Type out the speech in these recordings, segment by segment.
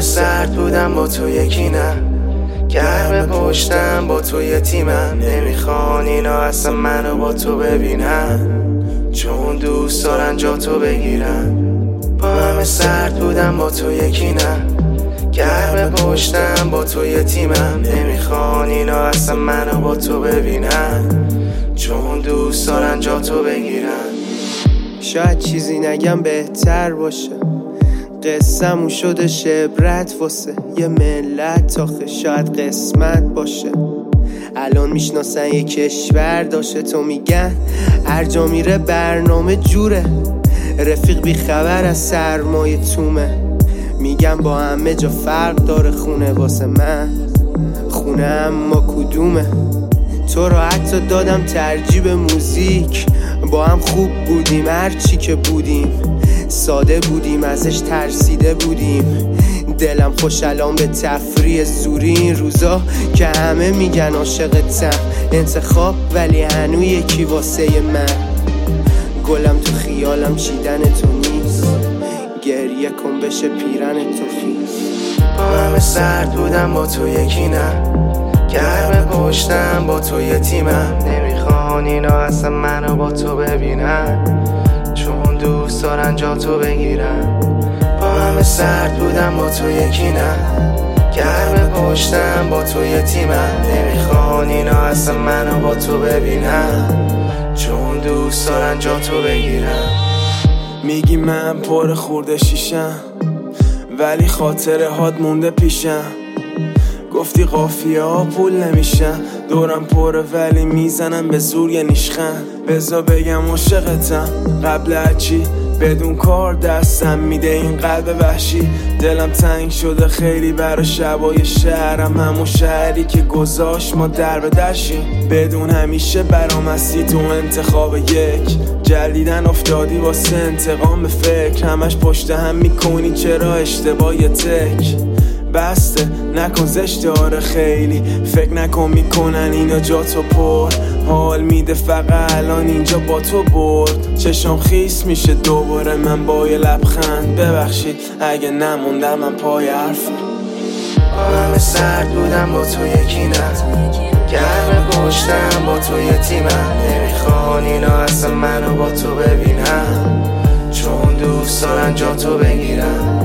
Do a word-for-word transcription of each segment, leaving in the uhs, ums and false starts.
همه سرد بودم با تو یکی نه، گرم پشتم با تو یه تیمم. نمیخوان اینا اصلا منو با تو ببینن، چون دوست دارن جا تو بگیرن. با همه سرد بودم با تو یکی نه، گرم پشتم با تو یه تیمم. نمیخوان اینا اصلا منو با تو ببینن، چون دوست دارن جا تو بگیرن. شاید چیزی نگم بهتر باشه، قصه‌مون شده شبرت واسه یه ملت. آخه شاید قسمت باشه الان میشناسن یه کشور داشته. تو میگن هر جا میره برنامه جوره، رفیق بی خبر از سرمایه تومه. میگم با همه جا فرق داره، خونه واسه من خونه اما کدومه. تو را حتی دادم ترجیح به موزیک، با هم خوب بودیم هر چی که بودیم. ساده بودیم ازش ترسیده بودیم. دلم خوش الان به تفریح زوری این روزا که همه میگن عاشقتم. انتخاب ولی هنو یکی واسه من. گلم تو خیالم چیدن تو نیست، گریه کن بشه پیرن تو خیز. با همه سرد بودم با تو یکی نه، گرم پشتم با تو یه تیمم. نمیخوان اینا اصلا منو با تو ببینن، چون دوست دارن جا تو بگیرن. با همه سرد بودم با تو یکی نه، گرم پشتم با تو یه تیمم. نمیخوان اینا اصلا منو با تو ببینن، چون دوست دارن جا تو بگیرن. میگی من پر خورده شیشم، ولی خاطره هات مونده پیشم. گفتی قافیه ها پول نمیشن، دورم پره ولی میزنم به زور یه نیشخن. بذار بگم عاشقتم قبل هرچی، بدون کار دستم میده این قلب وحشی. دلم تنگ شده خیلی برا شبای شهرم، همون شهری که گذاشت ما در به درشیم. بدون همیشه برام هستی تو انتخاب یک، جلیدن افتادی واسه انتقام به فکر. همش پشت هم میکنی چرا اشتباه تک بسته نکن زشته. آره خیلی فکر نکن میکنن اینا جا تو پر. حال میده فقط الان اینجا با تو برد. چشم خیس میشه دوباره من با یه لبخند. ببخشید اگه نموندم من پای حرفم. با همه سرد بودم با تو یکی نه، گرم پشتم با تو یه تیمم. نمیخوان اینا اصلا منو با تو ببینن، چون دوست دارن جا تو بگیرن.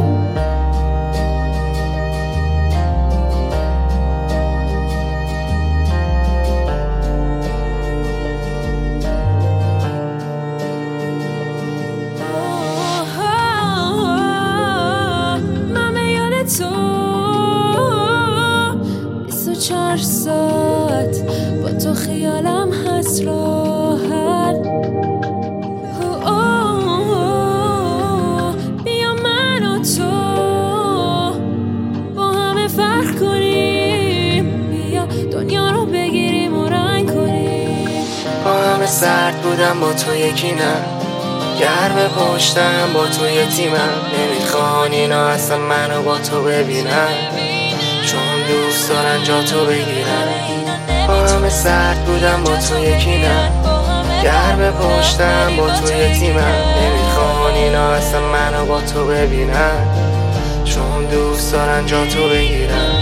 چهار ساعت با تو خیالم هست راحت. بیا من و تو با همه فرق کنیم، بیا دنیا رو بگیریم و رنگ کنیم. با همه سرد بودم با تو یکی نه، گرم پشتم با تو یه تیمم. نمیخوان اینا اصلا منو با تو ببینن، چون دوست دارن جا تو بگیرن. با همه سرد بودم با تو یکی نه، گرم پشتم با تو یه تیمم. نمیخوان اینا اصلا منو با تو ببینن، چون دوست دارن جا تو بگیرن.